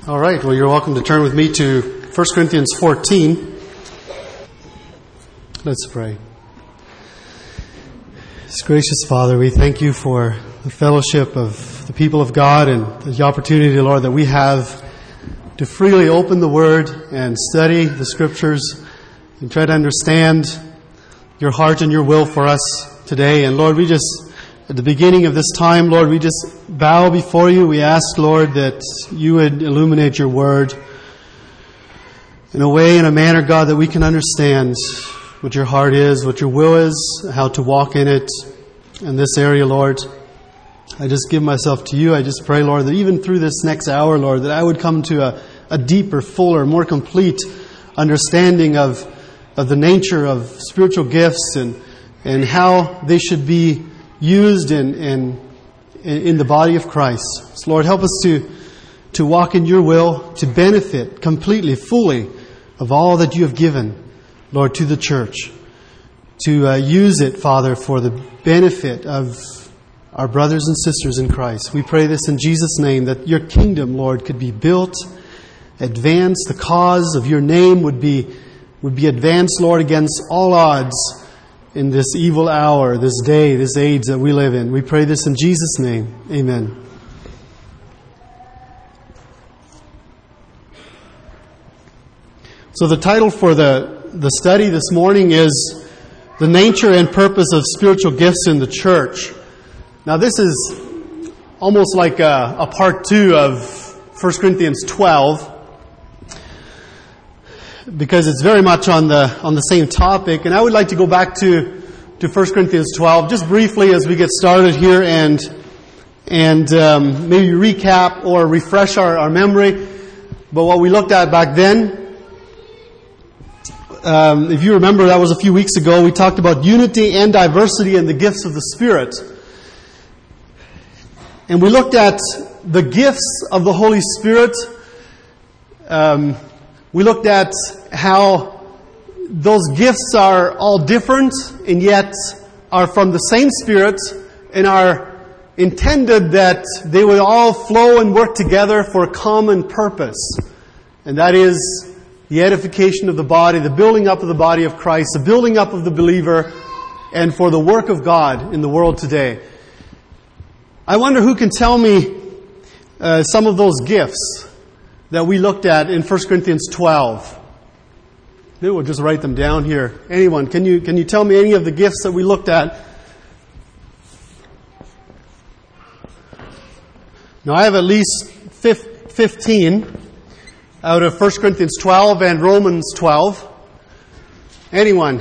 All right, well, you're welcome to turn with me to 1 Corinthians 14. Let's pray. Gracious Father, we thank you for the fellowship of the people of God and the opportunity, Lord, that we have to freely open the Word and study the Scriptures and try to understand your heart and your will for us today. And Lord, we just, at the beginning of this time, Lord, we just bow before you. We ask, Lord, that you would illuminate your Word in a way, in a manner, God, that we can understand what your heart is, what your will is, how to walk in it in this area, Lord. I just give myself to you. I just pray, Lord, that even through this next hour, Lord, that I would come to a deeper, fuller, more complete understanding of the nature of spiritual gifts and how they should be used in the body of Christ. So, Lord, help us to walk in your will, to benefit completely, fully of all that you have given, Lord, to the church. To use it, Father, for the benefit of our brothers and sisters in Christ. We pray this in Jesus' name, that your kingdom, Lord, could be built, advanced. The cause of your name would be advanced, Lord, against all odds in this evil hour, this day, this age that we live in. We pray this in Jesus' name. Amen. So the title for the study this morning is The Nature and Purpose of Spiritual Gifts in the Church. Now this is almost like a part 2 of 1 Corinthians 12, because it's very much on the same topic. And I would like to go back to 1 Corinthians 12 just briefly as we get started here and maybe recap or refresh our memory. But what we looked at back then, if you remember, that was a few weeks ago, we talked about unity and diversity in the gifts of the Spirit. And we looked at the gifts of the Holy Spirit. We looked at how those gifts are all different and yet are from the same Spirit and are intended that they would all flow and work together for a common purpose. And that is the edification of the body, the building up of the body of Christ, the building up of the believer, and for the work of God in the world today. I wonder who can tell me some of those gifts that we looked at in 1 Corinthians 12. Maybe we'll just write them down here. Anyone, can you tell me any of the gifts that we looked at? Now I have at least 15 out of 1 Corinthians 12 and Romans 12. Anyone?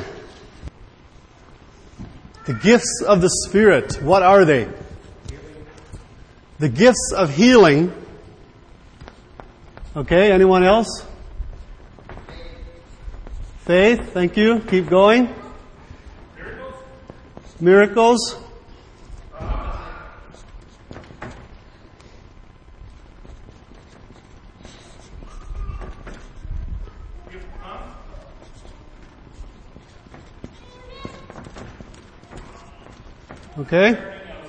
The gifts of the Spirit, what are they? The gifts of healing. Okay, anyone else? Faith, thank you. Keep going. Miracles. Okay.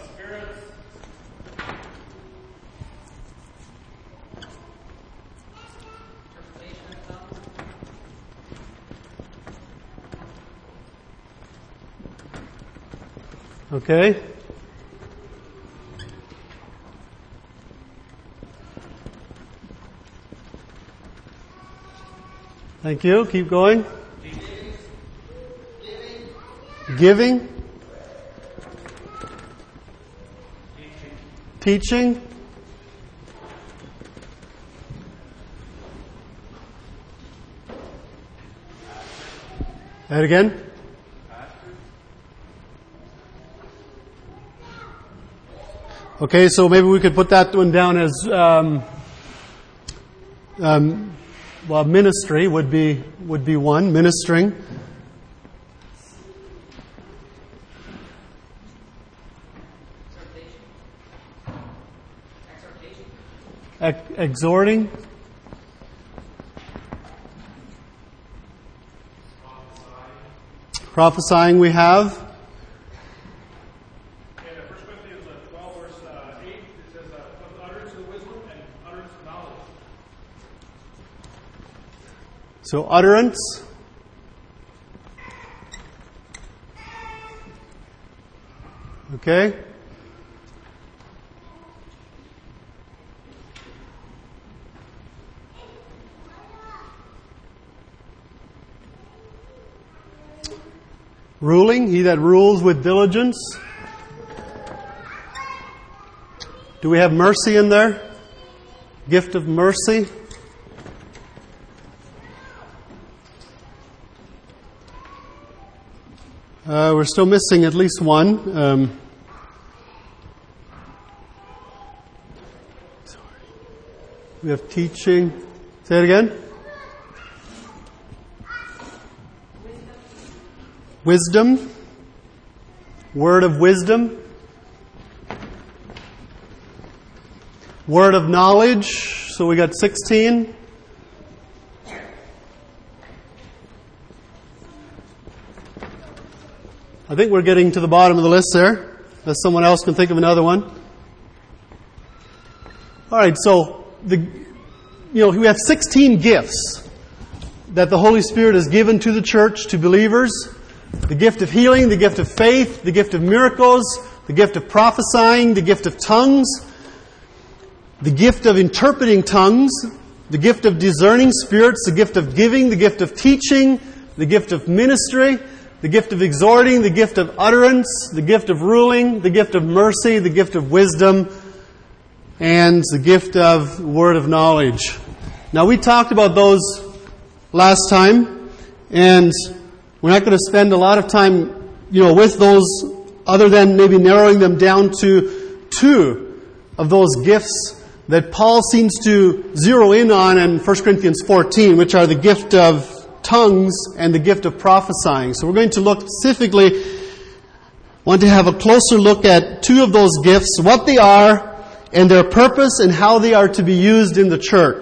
Okay. Thank you. Keep going. Giving. Teaching. That again. Okay, so maybe we could put that one down as ministry would be one, ministering. Exhorting. Prophesying we have. Corinthians 12, verse 8, it says, utterance of wisdom and utterance of knowledge. So utterance. Okay. Ruling, he that rules with diligence. Do we have mercy in there? Gift of mercy. We're still missing at least one. We have teaching. Say it again. Wisdom. Word of wisdom. Word of knowledge. So we got 16. I think we're getting to the bottom of the list there. Unless someone else can think of another one. All right, so we have 16 gifts that the Holy Spirit has given to the church, to believers. The gift of healing, the gift of faith, the gift of miracles, the gift of prophesying, the gift of tongues, the gift of interpreting tongues, the gift of discerning spirits, the gift of giving, the gift of teaching, the gift of ministry, the gift of exhorting, the gift of utterance, the gift of ruling, the gift of mercy, the gift of wisdom, and the gift of word of knowledge. Now, we talked about those last time, and we're not going to spend a lot of time, with those, other than maybe narrowing them down to two of those gifts that Paul seems to zero in on in 1 Corinthians 14, which are the gift of tongues and the gift of prophesying. So we're going to look specifically, want to have a closer look at two of those gifts, what they are, and their purpose, and how they are to be used in the church.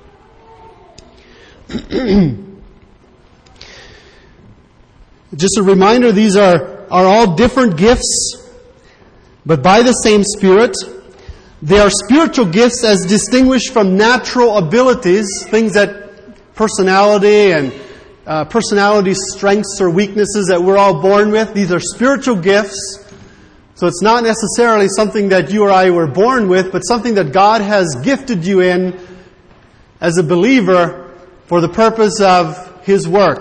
Just a reminder, these are all different gifts, but by the same Spirit. They are spiritual gifts as distinguished from natural abilities, things that personality and personality strengths or weaknesses that we're all born with. These are spiritual gifts. So it's not necessarily something that you or I were born with, but something that God has gifted you in as a believer for the purpose of His work.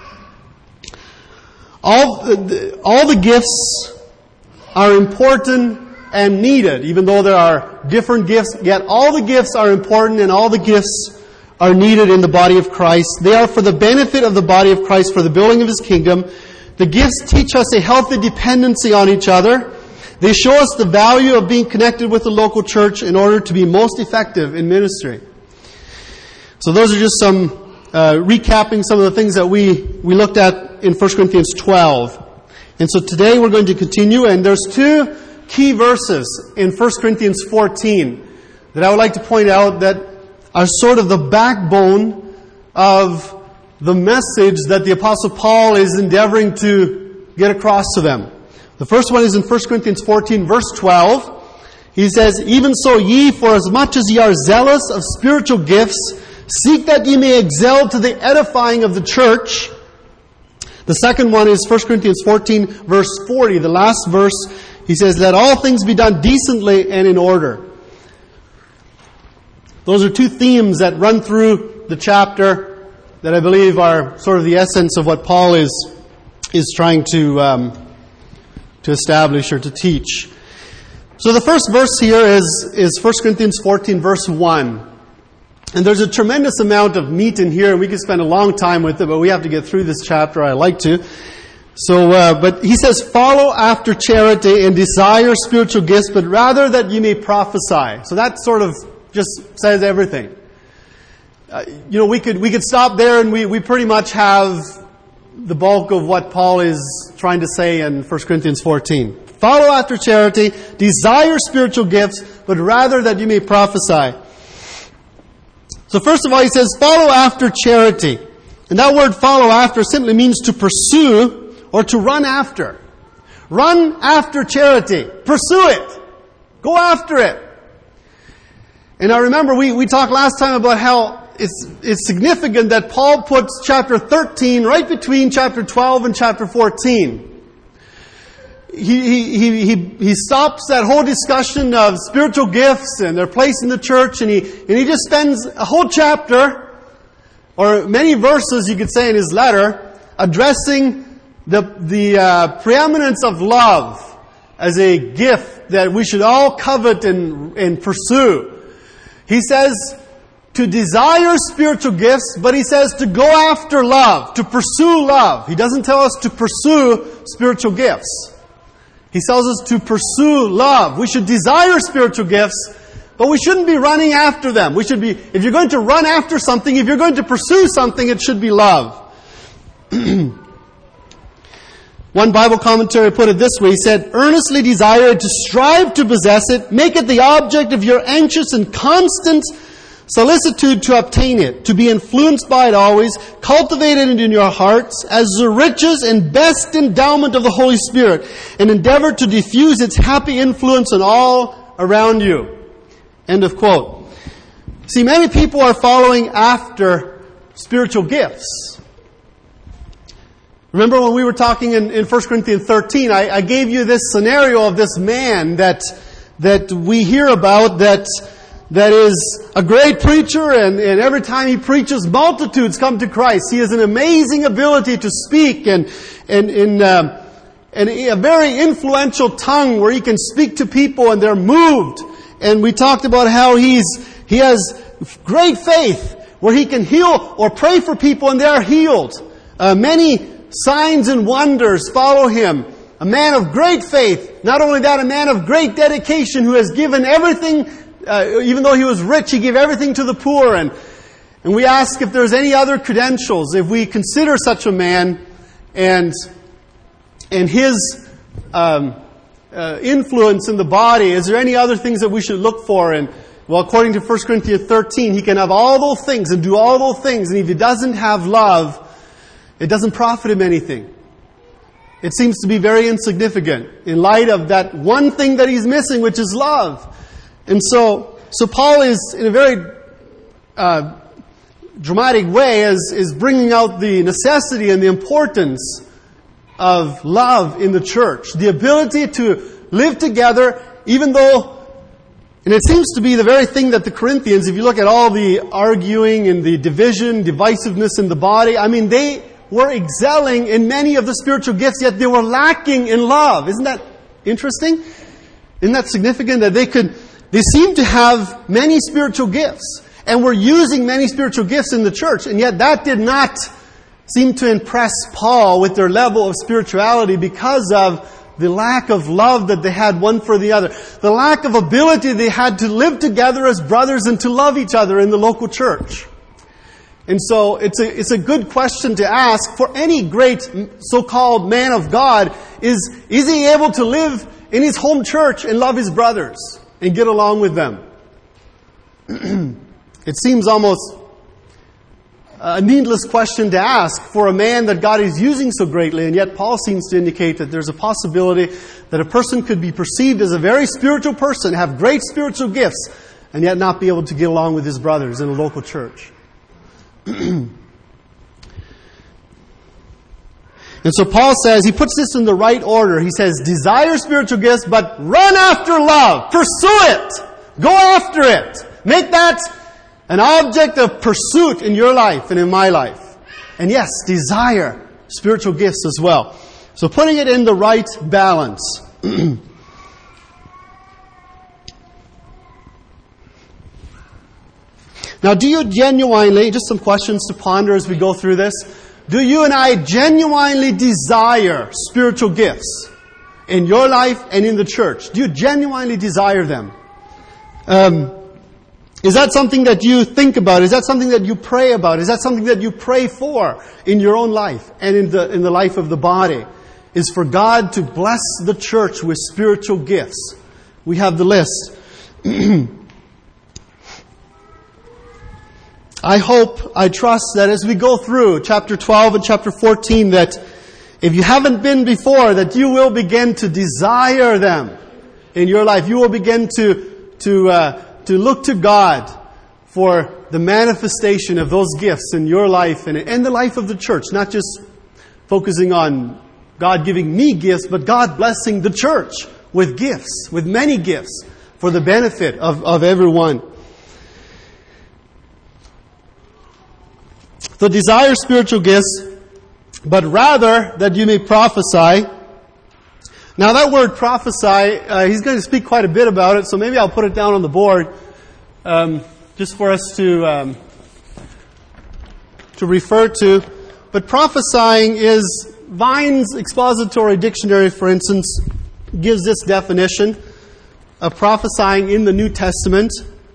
All the gifts are important and needed, even though there are different gifts, yet all the gifts are important and all the gifts are needed in the body of Christ. They are for the benefit of the body of Christ, for the building of His kingdom. The gifts teach us a healthy dependency on each other. They show us the value of being connected with the local church in order to be most effective in ministry. So those are just some recapping some of the things that we looked at in 1 Corinthians 12. And so today we're going to continue, and there's two key verses in 1 Corinthians 14 that I would like to point out that are sort of the backbone of the message that the Apostle Paul is endeavoring to get across to them. The first one is in 1 Corinthians 14, verse 12. He says, "Even so ye, for as much as ye are zealous of spiritual gifts, seek that ye may excel to the edifying of the church." The second one is 1 Corinthians 14, verse 40, the last verse. He says, "Let all things be done decently and in order." Those are two themes that run through the chapter that I believe are sort of the essence of what Paul is trying to establish or to teach. So the first verse here is 1 Corinthians 14, verse 1. And there's a tremendous amount of meat in here, and we could spend a long time with it, but we have to get through this chapter. I like to. So, but he says, "Follow after charity and desire spiritual gifts, but rather that you may prophesy." So that sort of just says everything. We could stop there, and we pretty much have the bulk of what Paul is trying to say in 1 Corinthians 14. Follow after charity, desire spiritual gifts, but rather that you may prophesy. So first of all, he says, follow after charity. And that word follow after simply means to pursue or to run after. Run after charity. Pursue it. Go after it. And I remember we talked last time about how it's significant that Paul puts chapter 13 right between chapter 12 and chapter 14. He stops that whole discussion of spiritual gifts and their place in the church, and he just spends a whole chapter, or many verses you could say in his letter, addressing the preeminence of love as a gift that we should all covet and pursue. He says to desire spiritual gifts, but he says to go after love, to pursue love. He doesn't tell us to pursue spiritual gifts. He tells us to pursue love. We should desire spiritual gifts, but we shouldn't be running after them. We should be, if you're going to run after something, if you're going to pursue something, it should be love. One Bible commentary put it this way. He said, earnestly desire it, to strive to possess it, make it the object of your anxious and constant solicitude to obtain it, to be influenced by it always, cultivate it in your hearts as the riches and best endowment of the Holy Spirit, and endeavor to diffuse its happy influence on all around you. End of quote. See, many people are following after spiritual gifts. Remember when we were talking in 1 Corinthians 13, I gave you this scenario of this man that we hear about that is a great preacher, and every time he preaches, multitudes come to Christ. He has an amazing ability to speak and a very influential tongue where he can speak to people and they're moved. And we talked about how he has great faith where he can heal or pray for people and they are healed. Many signs and wonders follow him. A man of great faith. Not only that, a man of great dedication who has given everything. Even though he was rich, he gave everything to the poor. And we ask if there's any other credentials, if we consider such a man and his influence in the body, is there any other things that we should look for? And well, according to 1 Corinthians 13, he can have all those things and do all those things. And if he doesn't have love, it doesn't profit him anything. It seems to be very insignificant in light of that one thing that he's missing, which is love. And so Paul is, in a very dramatic way, is bringing out the necessity and the importance of love in the church. The ability to live together, even though, and it seems to be the very thing that the Corinthians, if you look at all the arguing and the division, divisiveness in the body, I mean, they were excelling in many of the spiritual gifts, yet they were lacking in love. Isn't that interesting? Isn't that significant that they seem to have many spiritual gifts, and were using many spiritual gifts in the church, and yet that did not seem to impress Paul with their level of spirituality because of the lack of love that they had one for the other. The lack of ability they had to live together as brothers and to love each other in the local church. And so it's a good question to ask for any great so-called man of God. Is he able to live in his home church and love his brothers and get along with them? It seems almost a needless question to ask for a man that God is using so greatly, and yet Paul seems to indicate that there's a possibility that a person could be perceived as a very spiritual person, have great spiritual gifts, and yet not be able to get along with his brothers in a local church. And so Paul says, he puts this in the right order. He says, desire spiritual gifts, but run after love. Pursue it. Go after it. Make that an object of pursuit in your life and in my life. And yes, desire spiritual gifts as well. So putting it in the right balance. Now, do you genuinely, just some questions to ponder as we go through this, do you and I genuinely desire spiritual gifts in your life and in the church? Do you genuinely desire them? Is that something that you think about? Is that something that you pray about? Is that something that you pray for in your own life and in the life of the body? Is for God to bless the church with spiritual gifts. We have the list. I hope, I trust that as we go through chapter 12 and chapter 14, that if you haven't been before, that you will begin to desire them in your life. You will begin to look to God for the manifestation of those gifts in your life and the life of the church. Not just focusing on God giving me gifts, but God blessing the church with gifts, with many gifts, for the benefit of everyone. So desire spiritual gifts, but rather that you may prophesy. Now that word prophesy, he's going to speak quite a bit about it, so maybe I'll put it down on the board just for us to refer to. But prophesying is, Vine's expository dictionary, for instance, gives this definition of prophesying in the New Testament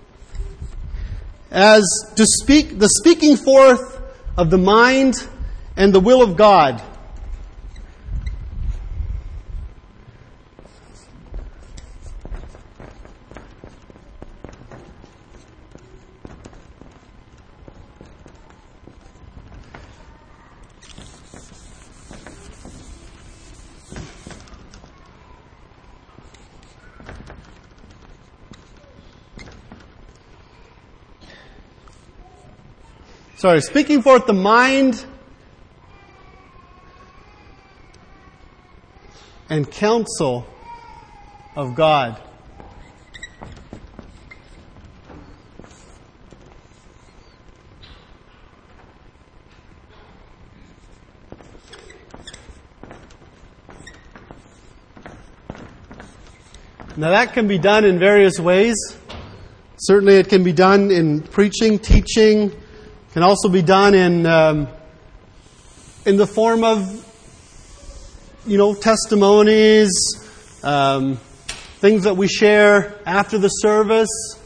as to speak, the speaking forth of the mind and the will of God. Speaking forth the mind and counsel of God. Now that can be done in various ways. Certainly it can be done in preaching, teaching. Can also be done in the form of, testimonies, things that we share after the service,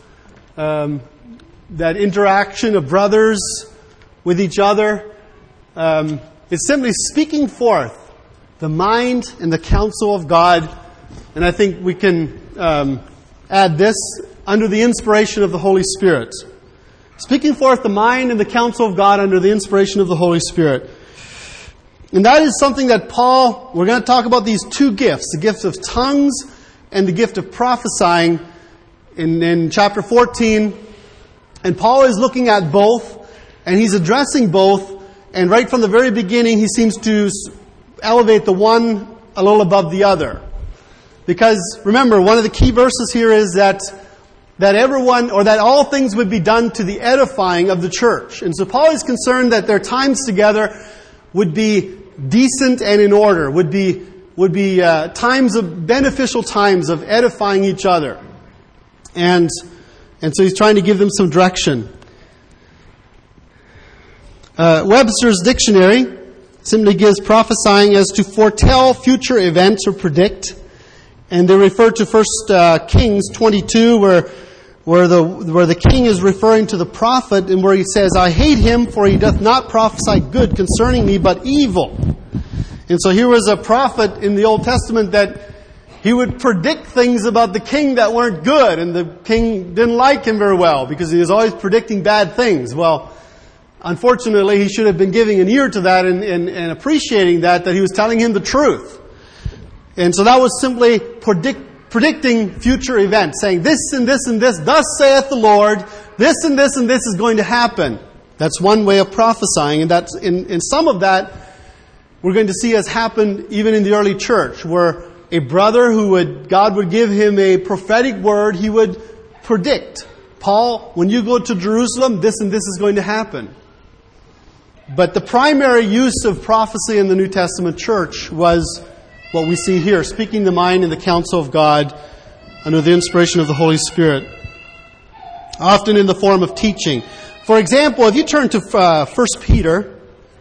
that interaction of brothers with each other. It's simply speaking forth the mind and the counsel of God. And I think we can add this, under the inspiration of the Holy Spirit. Speaking forth the mind and the counsel of God under the inspiration of the Holy Spirit. And that is something that Paul, we're going to talk about these two gifts, the gift of tongues and the gift of prophesying in chapter 14. And Paul is looking at both, and he's addressing both, and right from the very beginning he seems to elevate the one a little above the other. Because, remember, one of the key verses here is that everyone, or that all things would be done to the edifying of the church. And so Paul is concerned that their times together would be decent and in order, would be beneficial times of edifying each other. And so he's trying to give them some direction. Webster's dictionary simply gives prophesying as to foretell future events or predict. And they refer to 1 Kings 22, where the king is referring to the prophet, and where he says, I hate him, for he doth not prophesy good concerning me, but evil. And so here was a prophet in the Old Testament that he would predict things about the king that weren't good, and the king didn't like him very well, because he was always predicting bad things. Well, unfortunately, he should have been giving an ear to that and appreciating that he was telling him the truth. And so that was simply predicting future events, saying this and this and this, thus saith the Lord, this and this and this is going to happen. That's one way of prophesying, and that's in some of that we're going to see has happened even in the early church, where a brother God would give him a prophetic word, he would predict, Paul, when you go to Jerusalem, this and this is going to happen. But the primary use of prophecy in the New Testament church was what we see here, speaking the mind and the counsel of God under the inspiration of the Holy Spirit, often in the form of teaching. For example, if you turn to 1 Peter,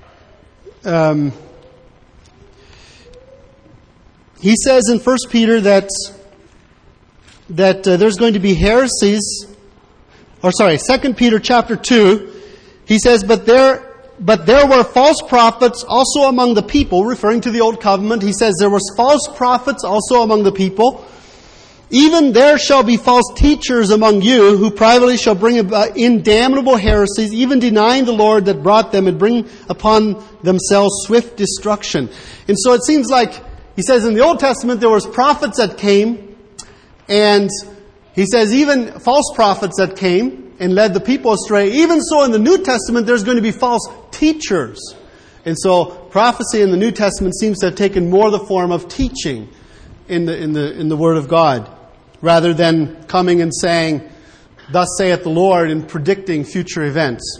he says in 1 Peter that there's going to be heresies, 2 Peter chapter 2, he says, But there were false prophets also among the people, referring to the Old Covenant. He says, there were false prophets also among the people. Even there shall be false teachers among you, who privately shall bring in damnable heresies, even denying the Lord that brought them, and bring upon themselves swift destruction. And so it seems like, he says in the Old Testament there was prophets that came, and he says even false prophets that came. and led the people astray, even so in the New Testament there's going to be false teachers. And so prophecy in the New Testament seems to have taken more the form of teaching in the Word of God, rather than coming and saying, "Thus saith the Lord," and predicting future events.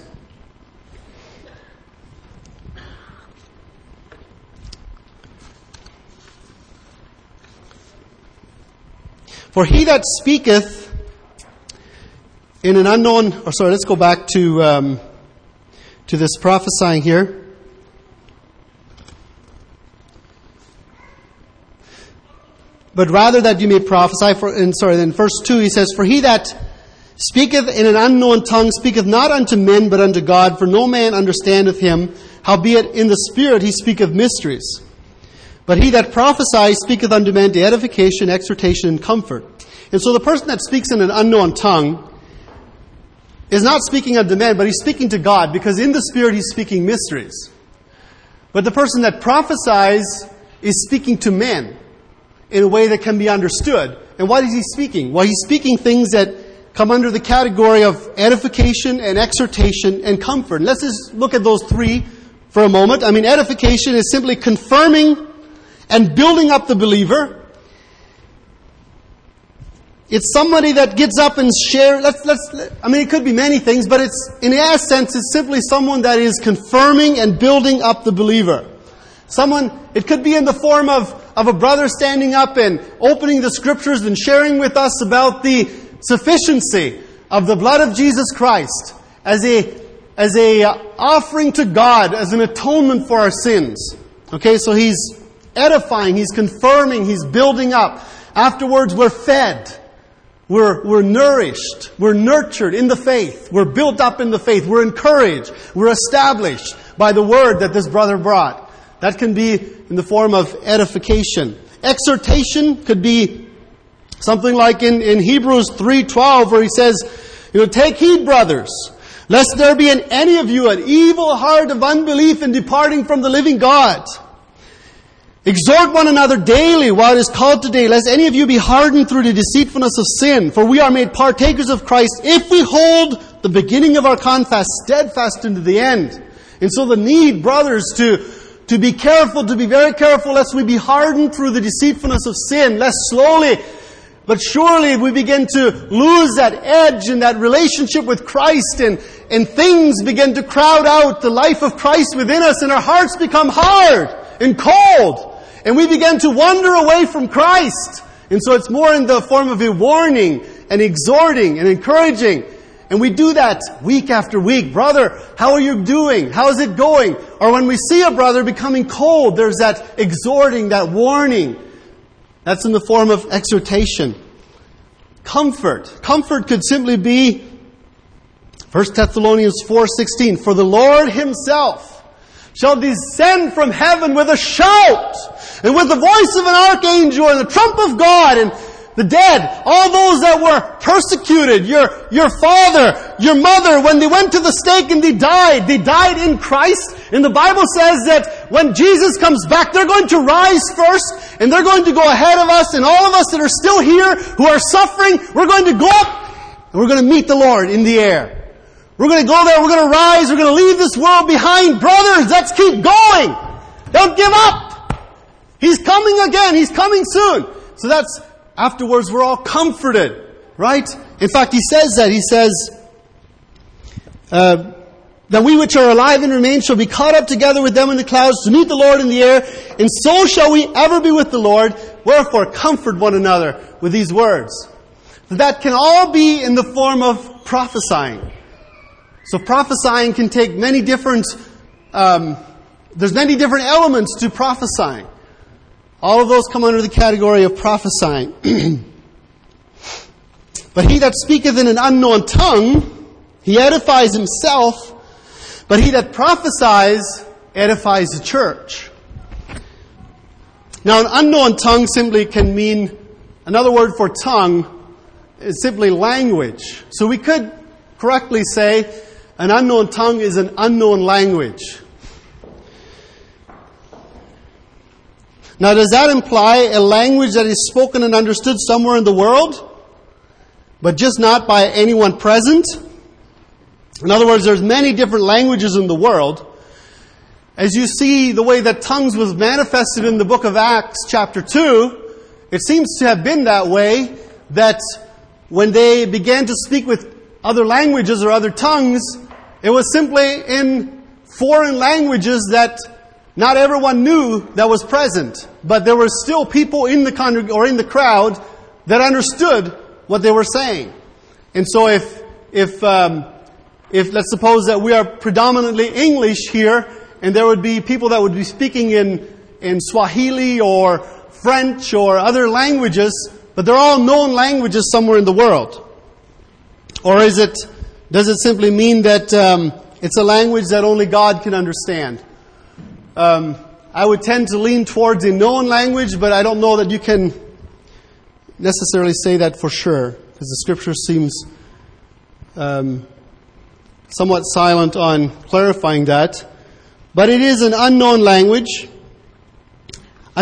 For he that speaketh in an unknown... let's go back to this prophesying here. But rather that you may prophesy, in verse 2 he says, "For he that speaketh in an unknown tongue speaketh not unto men, but unto God, for no man understandeth him, howbeit in the Spirit he speaketh mysteries. But he that prophesies speaketh unto men to edification, exhortation, and comfort." And so the person that speaks in an unknown tongue is not speaking unto men, but he's speaking to God, because in the Spirit he's speaking mysteries. But the person that prophesies is speaking to men in a way that can be understood. And what is he speaking? Well, he's speaking things that come under the category of edification and exhortation and comfort. And let's just look at those three for a moment. I mean, edification is simply confirming and building up the believer. It's somebody that gets up and shares. It could be many things, but in essence, it's simply someone that is confirming and building up the believer. It could be in the form of a brother standing up and opening the Scriptures and sharing with us about the sufficiency of the blood of Jesus Christ as a offering to God, as an atonement for our sins. Okay, so he's edifying, he's confirming, he's building up. Afterwards, we're fed. We're nourished. We're nurtured in the faith. We're built up in the faith. We're encouraged. We're established by the word that this brother brought. That can be in the form of edification. Exhortation could be something like in Hebrews 3:12, where he says, "Take heed, brothers, lest there be in any of you an evil heart of unbelief in departing from the living God. Exhort one another daily while it is called today, lest any of you be hardened through the deceitfulness of sin. For we are made partakers of Christ if we hold the beginning of our confess steadfast unto the end." And so the need, brothers, to be careful, to be very careful, lest we be hardened through the deceitfulness of sin, lest slowly but surely we begin to lose that edge and that relationship with Christ, and things begin to crowd out the life of Christ within us, and our hearts become hard and cold. And we begin to wander away from Christ. And so it's more in the form of a warning and exhorting and encouraging. And we do that week after week. "Brother, how are you doing? How is it going?" Or when we see a brother becoming cold, there's that exhorting, that warning. That's in the form of exhortation. Comfort. Comfort could simply be 1 Thessalonians 4:16. "For the Lord Himself shall descend from heaven with a shout, and with the voice of an archangel, and the trump of God, and the dead," all those that were persecuted, your father, your mother, when they went to the stake and they died in Christ. And the Bible says that when Jesus comes back, they're going to rise first, and they're going to go ahead of us, and all of us that are still here, who are suffering, we're going to go up, and we're going to meet the Lord in the air. We're going to go there, we're going to rise, we're going to leave this world behind. Brothers, let's keep going. Don't give up. He's coming again. He's coming soon. So that's, afterwards we're all comforted, right? In fact, he says that. He says, that we which are alive and remain shall be caught up together with them in the clouds to meet the Lord in the air, and so shall we ever be with the Lord. Wherefore, comfort one another with these words. That can all be in the form of prophesying. So prophesying can take many different, there's many different elements to prophesying. All of those come under the category of prophesying. But he that speaketh in an unknown tongue, he edifies himself, but he that prophesies edifies the church. Now, an unknown tongue simply can mean, another word for tongue is simply language. So we could correctly say an unknown tongue is an unknown language. Now, does that imply a language that is spoken and understood somewhere in the world, but just not by anyone present? In other words, there's many different languages in the world. As you see the way that tongues was manifested in the book of Acts chapter 2, it seems to have been that way, that when they began to speak with other languages or other tongues, it was simply in foreign languages that not everyone knew that was present. But there were still people in the crowd that understood what they were saying. And so if let's suppose that we are predominantly English here, and there would be people that would be speaking in Swahili or French or other languages, but they're all known languages somewhere in the world. Or does it simply mean that it's a language that only God can understand? I would tend to lean towards a known language, but I don't know that you can necessarily say that for sure, because the Scripture seems somewhat silent on clarifying that. But it is an unknown language. I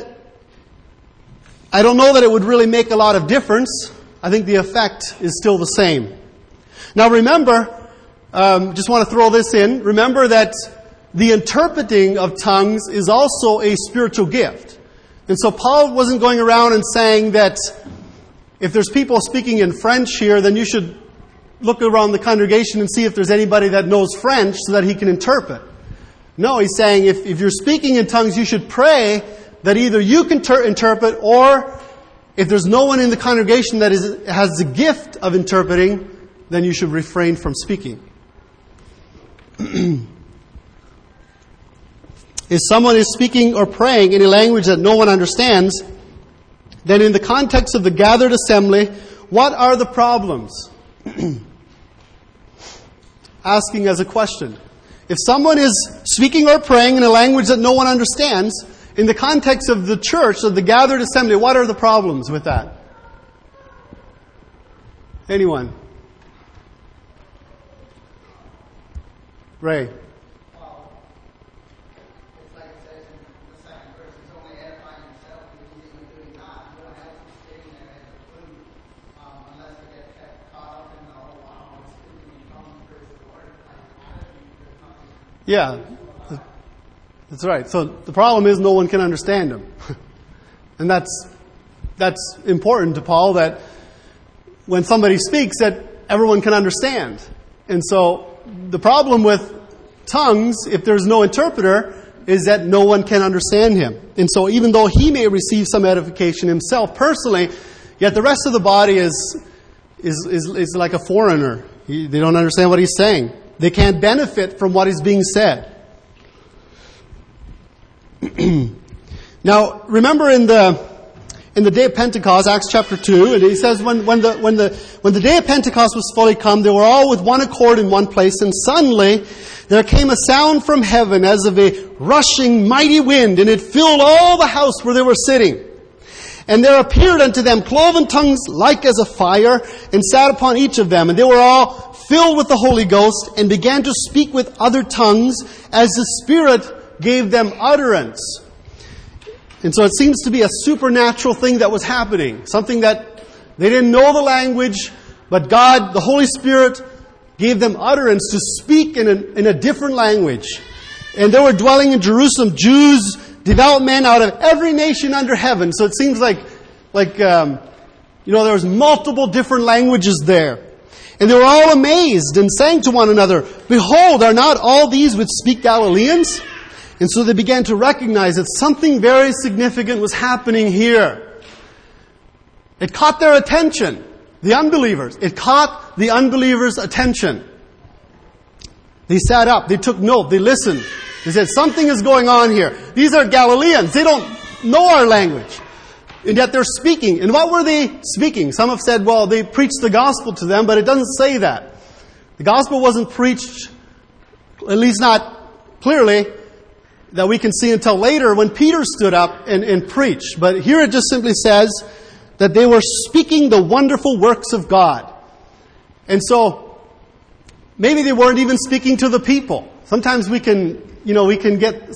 don't know that it would really make a lot of difference. I think the effect is still the same. Now remember, just want to throw this in, remember that the interpreting of tongues is also a spiritual gift. And so Paul wasn't going around and saying that if there's people speaking in French here, then you should look around the congregation and see if there's anybody that knows French so that he can interpret. No, he's saying if you're speaking in tongues, you should pray that either you can interpret, or if there's no one in the congregation that has the gift of interpreting, then you should refrain from speaking. If someone is speaking or praying in a language that no one understands, then in the context of the gathered assembly, what are the problems? Asking as a question. If someone is speaking or praying in a language that no one understands, in the context of the church, of the gathered assembly, what are the problems with that? Anyone? Ray? Well, it's like it says in the second verse, he's only edifying himself because he's even doing God. No one else is sitting there as a food unless they get kept caught up in the whole wow, it's speaking in tongues versus the word. Yeah, that's right. So the problem is no one can understand him. And that's important to Paul, that when somebody speaks that everyone can understand. And so the problem with tongues, if there's no interpreter, is that no one can understand him. And so even though he may receive some edification himself personally, yet the rest of the body is like a foreigner. They don't understand what he's saying. They can't benefit from what is being said. Now, remember in the day of Pentecost, Acts chapter 2, and he says when the day of Pentecost was fully come, they were all with one accord in one place, and suddenly there came a sound from heaven as of a rushing mighty wind, and it filled all the house where they were sitting. And there appeared unto them cloven tongues like as a fire, and sat upon each of them. And they were all filled with the Holy Ghost, and began to speak with other tongues as the Spirit gave them utterance. And so it seems to be a supernatural thing that was happening. Something that they didn't know the language, but God, the Holy Spirit, gave them utterance to speak in a different language. And they were dwelling in Jerusalem, Jews, devout men out of every nation under heaven. So it seems like there was multiple different languages there. And they were all amazed and saying to one another, "Behold, are not all these which speak Galileans?" And so they began to recognize that something very significant was happening here. It caught their attention, the unbelievers. It caught the unbelievers' attention. They sat up, they took note, they listened. They said, something is going on here. These are Galileans. They don't know our language. And yet they're speaking. And what were they speaking? Some have said, well, they preached the gospel to them, but it doesn't say that. The gospel wasn't preached, at least not clearly, that we can see until later when Peter stood up and preached. But here it just simply says that they were speaking the wonderful works of God. And so, maybe they weren't even speaking to the people. Sometimes we can get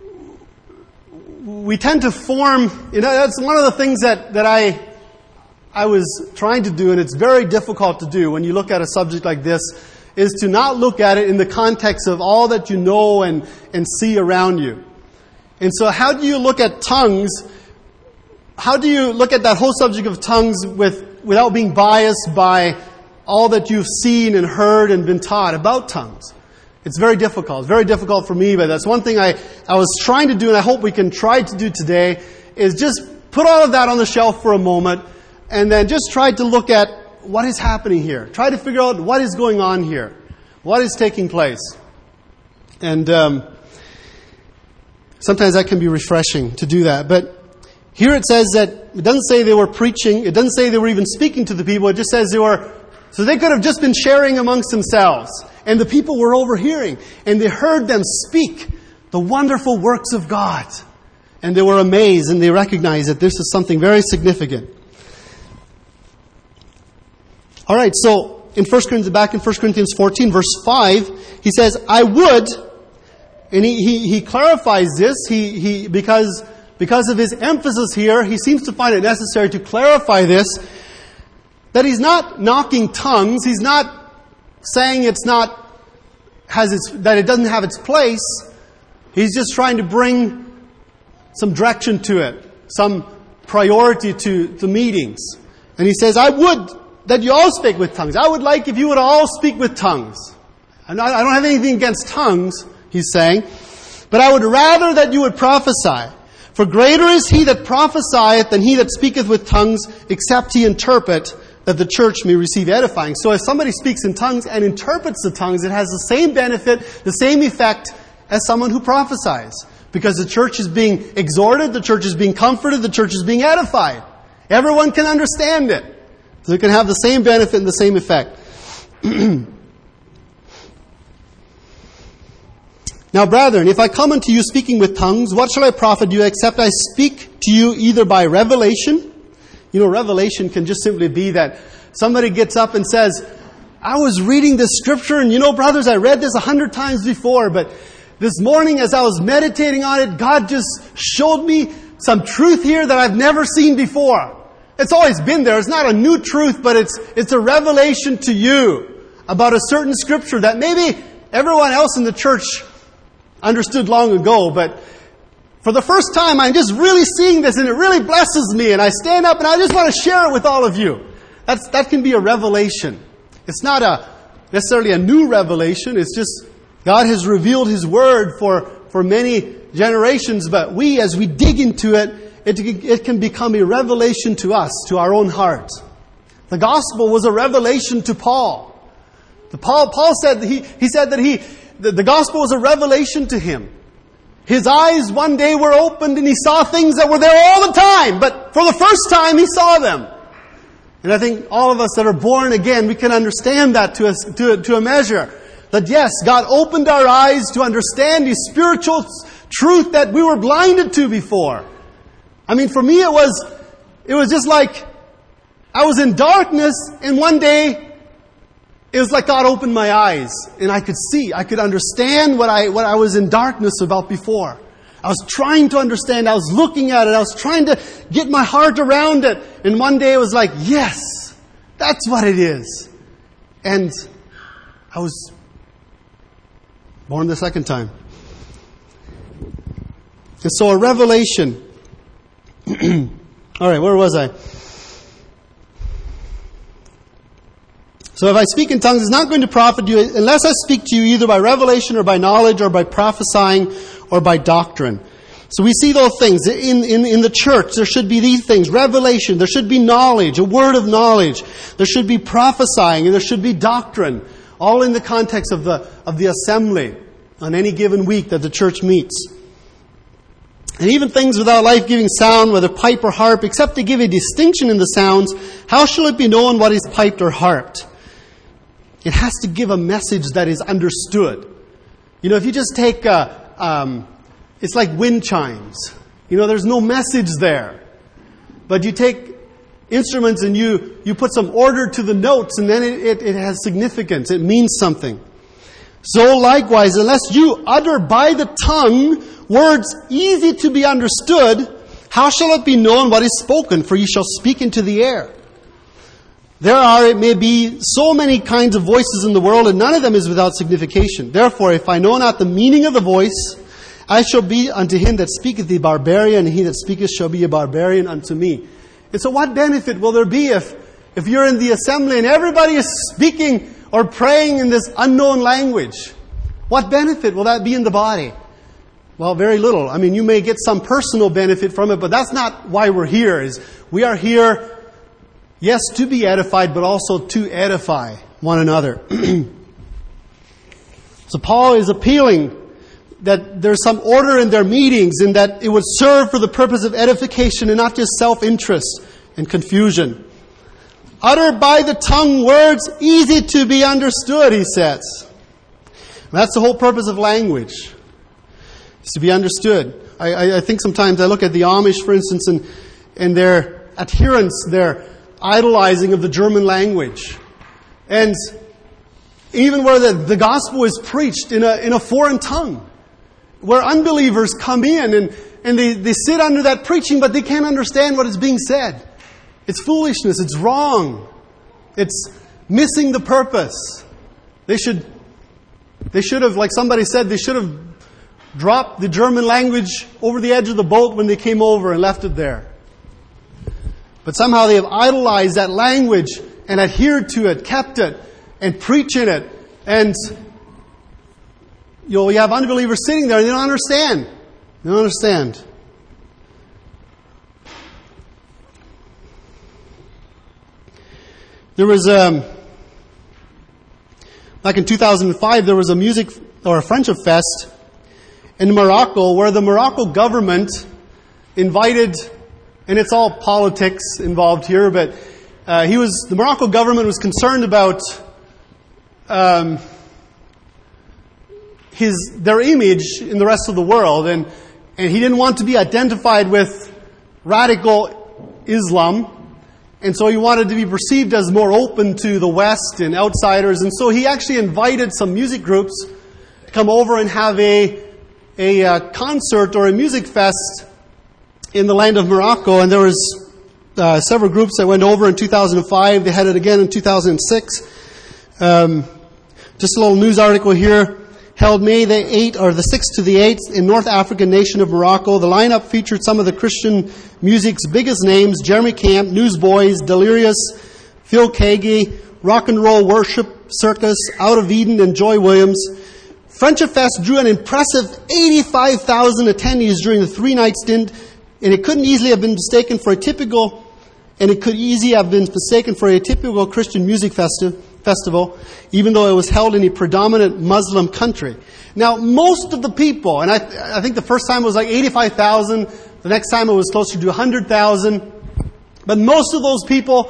we tend to form, that's one of the things that I was trying to do, and it's very difficult to do when you look at a subject like this, is to not look at it in the context of all that you know and see around you. And so how do you look at tongues? How do you look at that whole subject of tongues without being biased by all that you've seen and heard and been taught about tongues? It's very difficult. It's very difficult for me, but that's one thing I was trying to do, and I hope we can try to do today, is just put all of that on the shelf for a moment, and then just try to look at what is happening here. Try to figure out what is going on here. What is taking place. And sometimes that can be refreshing to do that. But here it says that, it doesn't say they were preaching, it doesn't say they were even speaking to the people, it just says so they could have just been sharing amongst themselves. And the people were overhearing, and they heard them speak the wonderful works of God. And they were amazed, and they recognized that this is something very significant. All right, so back in 1 Corinthians 14, verse 5, he says, I would, and he clarifies this, because of his emphasis here, he seems to find it necessary to clarify this, that he's not knocking tongues, he's not saying that it doesn't have its place. He's just trying to bring some direction to it, some priority to the meetings. And he says, I would that you all speak with tongues. I would like if you would all speak with tongues. I don't have anything against tongues, he's saying, but I would rather that you would prophesy. For greater is he that prophesieth than he that speaketh with tongues, except he interpret, that the church may receive edifying. So if somebody speaks in tongues and interprets the tongues, it has the same benefit, the same effect as someone who prophesies. Because the church is being exhorted, the church is being comforted, the church is being edified. Everyone can understand it. So it can have the same benefit and the same effect. Now, brethren, if I come unto you speaking with tongues, what shall I profit you except I speak to you either by revelation? You know, revelation can just simply be that somebody gets up and says, I was reading this scripture, and brothers, I read this 100 times before, but this morning as I was meditating on it, God just showed me some truth here that I've never seen before. It's always been there. It's not a new truth, but it's a revelation to you about a certain scripture that maybe everyone else in the church understood long ago, but for the first time, I'm just really seeing this, and it really blesses me, and I stand up and I just want to share it with all of you. That can be a revelation. It's not necessarily a new revelation. It's just God has revealed His Word for many generations, but as we dig into it, it can become a revelation to us, to our own heart. The gospel was a revelation to Paul. Paul said that the gospel was a revelation to him. His eyes one day were opened and he saw things that were there all the time, but for the first time he saw them. And I think all of us that are born again, we can understand that to a measure. That yes, God opened our eyes to understand the spiritual truth that we were blinded to before. I mean, for me it was just like I was in darkness, and one day it was like God opened my eyes and I could see, I could understand what I was in darkness about before. I was trying to understand, I was looking at it, I was trying to get my heart around it. And one day it was like, yes, that's what it is. And I was born the second time. And so a revelation. All right, where was I? So if I speak in tongues, it's not going to profit you unless I speak to you either by revelation or by knowledge or by prophesying or by doctrine. So we see those things. In the church, there should be these things. Revelation, there should be knowledge, a word of knowledge. There should be prophesying, and there should be doctrine. All in the context of the assembly on any given week that the church meets. And even things without life-giving sound, whether pipe or harp, except to give a distinction in the sounds, how shall it be known what is piped or harped? It has to give a message that is understood. If you just take, it's like wind chimes. There's no message there. But you take instruments and you put some order to the notes, and then it has significance. It means something. So likewise, unless you utter by the tongue words easy to be understood, how shall it be known what is spoken? For you shall speak into the air. There are, it may be, so many kinds of voices in the world, and none of them is without signification. Therefore, if I know not the meaning of the voice, I shall be unto him that speaketh a barbarian, and he that speaketh shall be a barbarian unto me. And so what benefit will there be if you're in the assembly and everybody is speaking or praying in this unknown language? What benefit will that be in the body? Well, very little. I mean, you may get some personal benefit from it, but that's not why we're here. We are here, yes, to be edified, but also to edify one another. So Paul is appealing that there's some order in their meetings and that it would serve for the purpose of edification and not just self-interest and confusion. Utter by the tongue words easy to be understood, he says. And that's the whole purpose of language, is to be understood. I think sometimes I look at the Amish, for instance, and their adherence, their idolizing of the German language. And even where the gospel is preached in a foreign tongue, where unbelievers come in and they sit under that preaching, but they can't understand what is being said. It's foolishness. It's wrong. It's missing the purpose. They should have, like somebody said, they should have dropped the German language over the edge of the boat when they came over and left it there. But somehow they have idolized that language and adhered to it, kept it, and preach in it. And you have unbelievers sitting there and they don't understand. They don't understand. There was, back in 2005, there was a music or a Friendship Fest in Morocco where the Morocco government invited, and it's all politics involved here, but the Morocco government was concerned about their image in the rest of the world, and he didn't want to be identified with radical Islam, and so he wanted to be perceived as more open to the West and outsiders, and so he actually invited some music groups to come over and have a concert or a music fest in the land of Morocco, and there was several groups that went over in 2005. They had it again in 2006. Just a little news article here. Held May the 8th or the 6th to the 8th in North African nation of Morocco. The lineup featured some of the Christian music's biggest names: Jeremy Camp, Newsboys, Delirious, Phil Keaggy, Rock and Roll Worship Circus, Out of Eden, and Joy Williams. Friendship Fest drew an impressive 85,000 attendees during the 3-night stint, and it could easily have been mistaken for a typical Christian music festival, even though it was held in a predominant Muslim country. Now, most of the people, and I think the first time it was like 85,000, the next time it was closer to 100,000, but most of those people,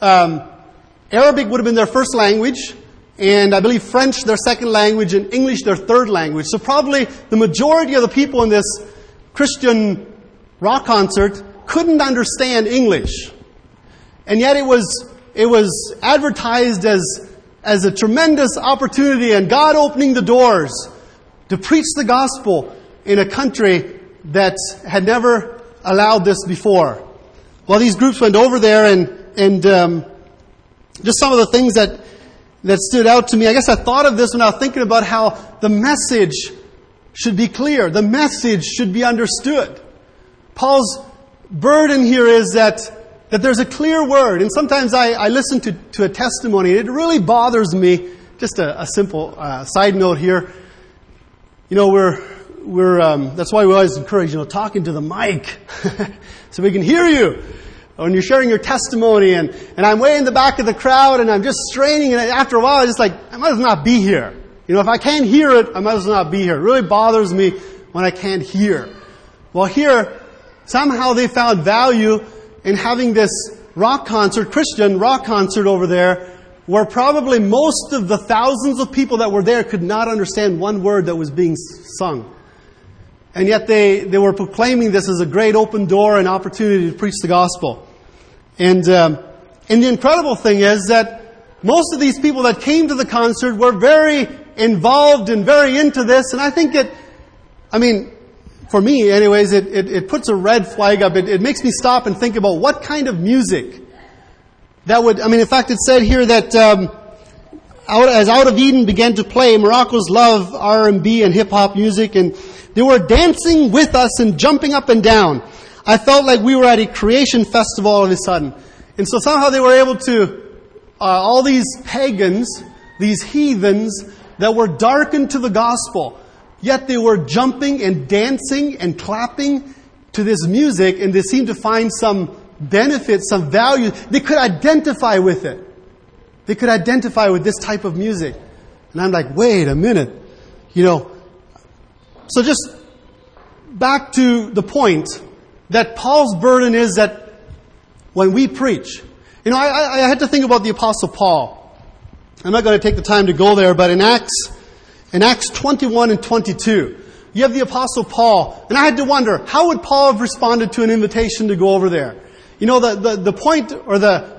Arabic would have been their first language, and I believe French their second language, and English their third language. So probably the majority of the people in this Christian rock concert couldn't understand English. And yet it was advertised as a tremendous opportunity and God opening the doors to preach the gospel in a country that had never allowed this before. Well, these groups went over there and just some of the things that stood out to me. I guess I thought of this when I was thinking about how the message should be clear. The message should be understood. Paul's burden here is that there's a clear word. And sometimes I listen to a testimony, and it really bothers me. Just a simple side note here. You know, we're that's why we always encourage, talking to the mic so we can hear you when you're sharing your testimony. And I'm way in the back of the crowd, and I'm just straining. And after a while, I just I might as well not be here. If I can't hear it, I might as well not be here. It really bothers me when I can't hear. Well, here, somehow they found value in having this Christian rock concert over there, where probably most of the thousands of people that were there could not understand one word that was being sung. And yet they were proclaiming this as a great open door and opportunity to preach the gospel. And the incredible thing is that most of these people that came to the concert were very involved and very into this. And I think for me anyways, it puts a red flag up. It makes me stop and think about what kind of music in fact, it said here that as Out of Eden began to play, Morocco's love R&B and hip-hop music, and they were dancing with us and jumping up and down. I felt like we were at a creation festival all of a sudden. And so somehow they were able to, all these pagans, these heathens that were darkened to the gospel, yet they were jumping and dancing and clapping to this music, and they seemed to find some benefit, some value. They could identify with it. They could identify with this type of music. And I'm like, wait a minute. So just back to the point that Paul's burden is that when we preach, I had to think about the Apostle Paul. I'm not going to take the time to go there, but in Acts 21 and 22, you have the Apostle Paul. And I had to wonder, how would Paul have responded to an invitation to go over there? The point or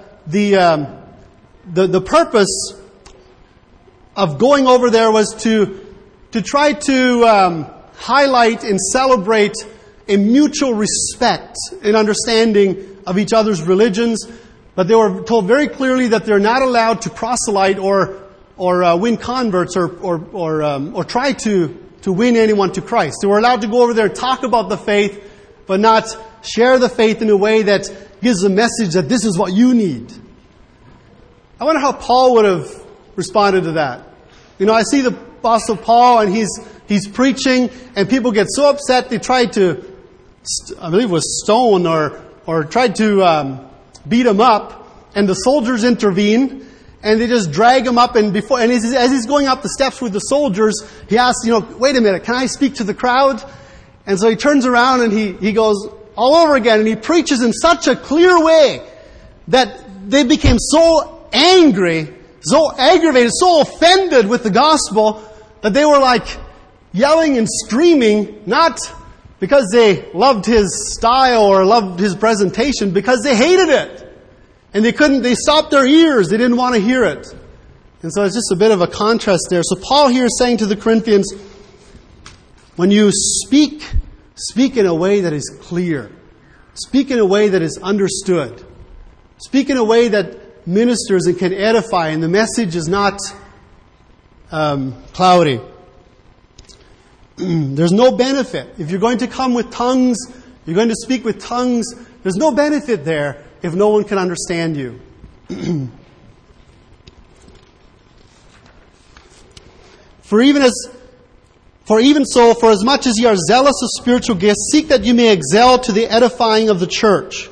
the purpose of going over there was to try to highlight and celebrate a mutual respect and understanding of each other's religions. But they were told very clearly that they're not allowed to proselyte or win converts or try to win anyone to Christ. They were allowed to go over there and talk about the faith, but not share the faith in a way that gives a message that this is what you need. I wonder how Paul would have responded to that. I see the Apostle Paul and he's preaching and people get so upset they try to, I believe it was stone or tried to beat him up, and the soldiers intervene and they just drag him up, and as he's going up the steps with the soldiers, he asks, wait a minute, can I speak to the crowd? And so he turns around and he goes all over again, and he preaches in such a clear way that they became so angry, so aggravated, so offended with the gospel that they were like yelling and screaming, not because they loved his style or loved his presentation, because they hated it. And they stopped their ears. They didn't want to hear it. And so it's just a bit of a contrast there. So Paul here is saying to the Corinthians, when you speak in a way that is clear. Speak in a way that is understood. Speak in a way that ministers and can edify, and the message is not cloudy. There's no benefit. If you're going to come with tongues, you're going to speak with tongues, there's no benefit there if no one can understand you. For as much as ye are zealous of spiritual gifts, seek that you may excel to the edifying of the church.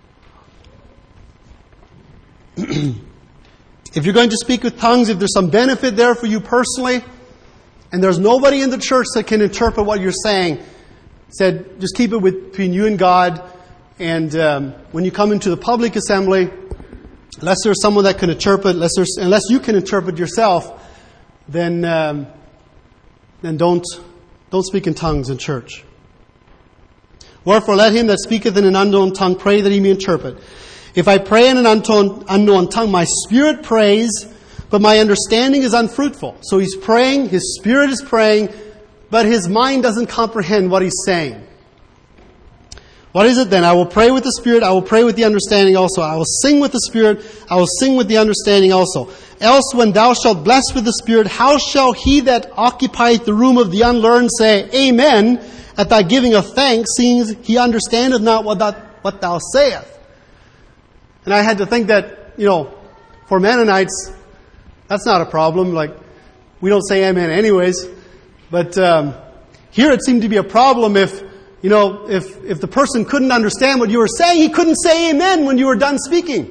If you're going to speak with tongues, if there's some benefit there for you personally, and there's nobody in the church that can interpret what you're saying, said just keep it between you and God. And when you come into the public assembly, unless there's someone that can interpret, unless you can interpret yourself, then don't speak in tongues in church. Wherefore let him that speaketh in an unknown tongue pray that he may interpret. If I pray in an unknown tongue, my spirit prays, but my understanding is unfruitful. So he's praying, his spirit is praying, but his mind doesn't comprehend what he's saying. What is it then? I will pray with the Spirit, I will pray with the understanding also. I will sing with the Spirit, I will sing with the understanding also. Else when thou shalt bless with the Spirit, how shall he that occupieth the room of the unlearned say, Amen, at thy giving of thanks, seeing he understandeth not what thou sayest? And I had to think that, for Mennonites, that's not a problem. Like, we don't say Amen anyways. But here it seemed to be a problem if the person couldn't understand what you were saying, he couldn't say amen when you were done speaking.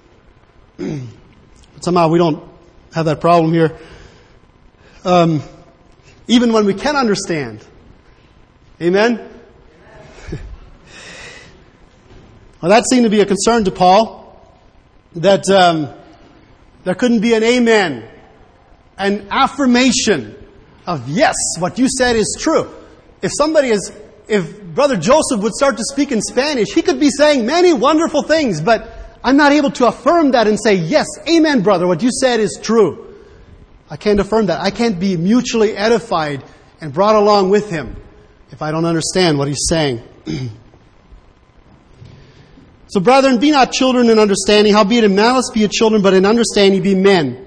But somehow we don't have that problem here. Even when we can understand. Amen? Well, that seemed to be a concern to Paul, that there couldn't be an amen, an affirmation of yes, what you said is true. If Brother Joseph would start to speak in Spanish, he could be saying many wonderful things, but I'm not able to affirm that and say, yes, amen, brother, what you said is true. I can't affirm that. I can't be mutually edified and brought along with him if I don't understand what he's saying. So brethren, be not children in understanding, howbeit in malice be ye children, but in understanding be men.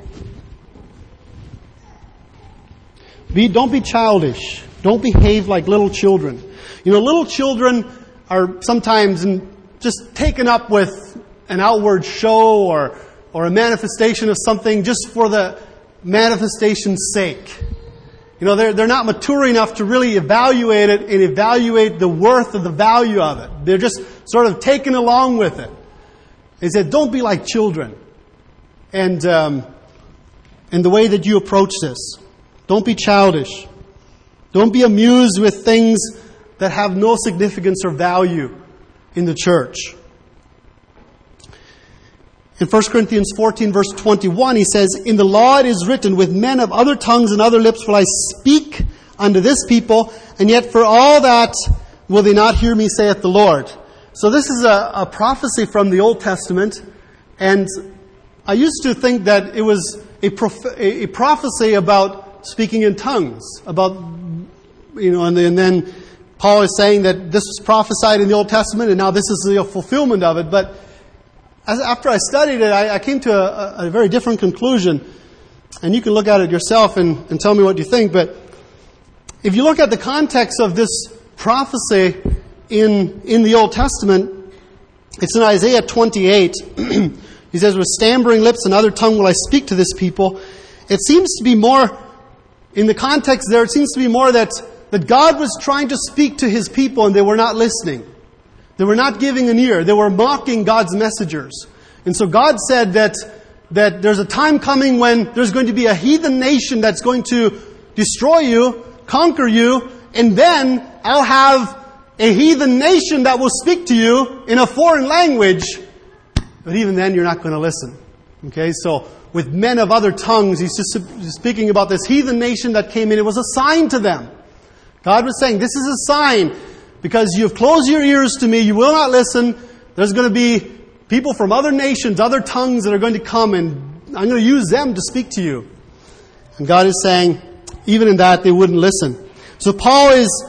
Don't be childish. Don't behave like little children. Little children are sometimes just taken up with an outward show or a manifestation of something just for the manifestation's sake. They're not mature enough to really evaluate it and evaluate the worth of the value of it. They're just sort of taken along with it. He said, don't be like children. And the way that you approach this. Don't be childish. Don't be amused with things that have no significance or value in the church. In 1 Corinthians 14, verse 21, he says, in the law it is written, with men of other tongues and other lips will I speak unto this people, and yet for all that will they not hear me, saith the Lord. So this is a prophecy from the Old Testament, and I used to think that it was a prophecy about speaking in tongues, and then Paul is saying that this was prophesied in the Old Testament, and now this is the fulfillment of it. But after I studied it, I came to a very different conclusion. And you can look at it yourself and tell me what you think. But if you look at the context of this prophecy in the Old Testament, it's in Isaiah 28. He says, with stammering lips and other tongue will I speak to this people. It seems to be more, in the context there, it seems to be more that God was trying to speak to His people and they were not listening. They were not giving an ear. They were mocking God's messengers. And so God said that there's a time coming when there's going to be a heathen nation that's going to destroy you, conquer you, and then I'll have a heathen nation that will speak to you in a foreign language. But even then, you're not going to listen. Okay, so with men of other tongues, he's just speaking about this heathen nation that came in. It was a sign to them. God was saying, this is a sign. Because you've closed your ears to me, you will not listen. There's going to be people from other nations, other tongues that are going to come, and I'm going to use them to speak to you. And God is saying, even in that, they wouldn't listen. So Paul is,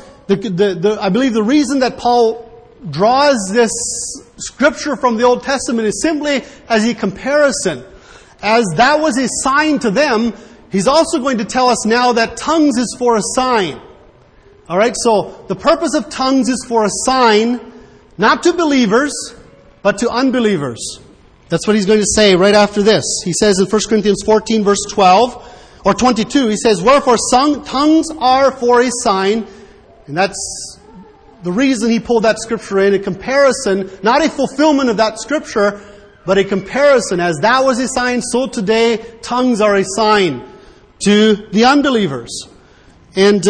I believe the reason that Paul draws this scripture from the Old Testament is simply as a comparison. As that was a sign to them, he's also going to tell us now that tongues is for a sign. Alright, so the purpose of tongues is for a sign, not to believers, but to unbelievers. That's what he's going to say right after this. He says in 1 Corinthians 14, verse 12, or 22, he says, wherefore tongues are for a sign, and that's the reason he pulled that scripture in, a comparison, not a fulfillment of that scripture, but a comparison. As that was a sign, so today tongues are a sign to the unbelievers. And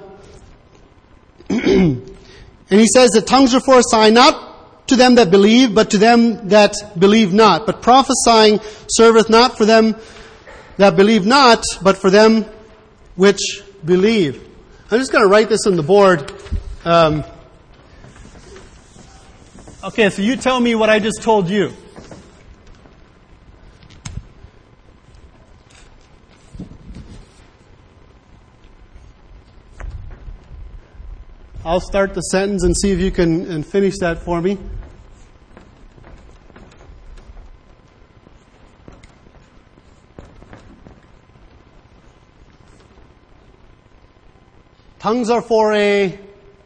and he says that tongues are for a sign, not to them that believe, but to them that believe not. But prophesying serveth not for them that believe not, but for them which believe. I'm just going to write this on the board. Okay, so you tell me what I just told you. I'll start the sentence and see if you can finish that for me. Tongues are for a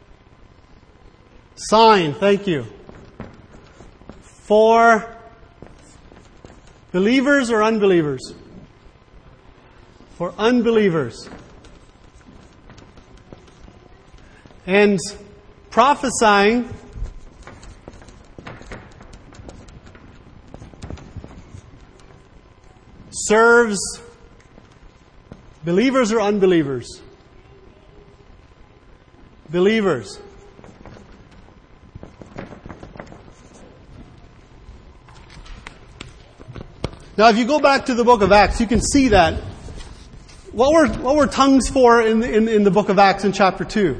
sign. Thank you. For believers or unbelievers? For unbelievers. And prophesying serves believers or unbelievers? Believers. Now, if you go back to the book of Acts, you can see that. What were tongues for in the book of Acts in chapter 2?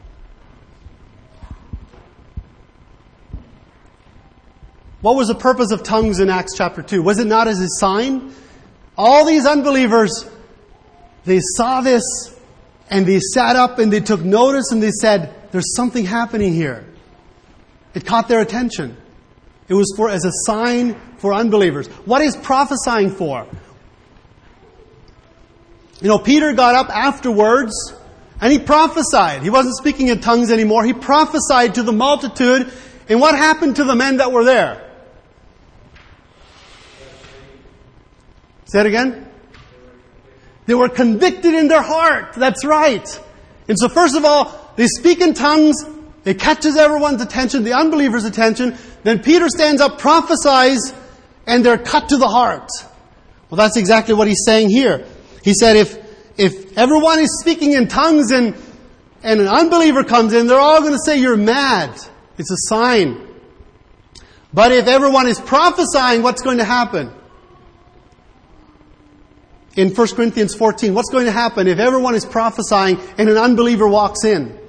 What was the purpose of tongues in Acts chapter 2? Was it not as a sign? All these unbelievers, they saw this and they sat up and they took notice and they said, there's something happening here. It caught their attention. It was as a sign for unbelievers. What is prophesying for? Peter got up afterwards and he prophesied. He wasn't speaking in tongues anymore. He prophesied to the multitude. And what happened to the men that were there? Say it again. They were convicted in their heart. That's right. And so first of all, they speak in tongues. It catches everyone's attention, the unbelievers' attention. Then Peter stands up, prophesies, and they're cut to the heart. Well, that's exactly what he's saying here. He said if everyone is speaking in tongues and an unbeliever comes in, they're all going to say you're mad. It's a sign. But if everyone is prophesying, what's going to happen? In 1 Corinthians 14, what's going to happen if everyone is prophesying and an unbeliever walks in?